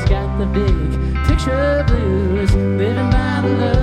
He's got the big picture blues, living by the love.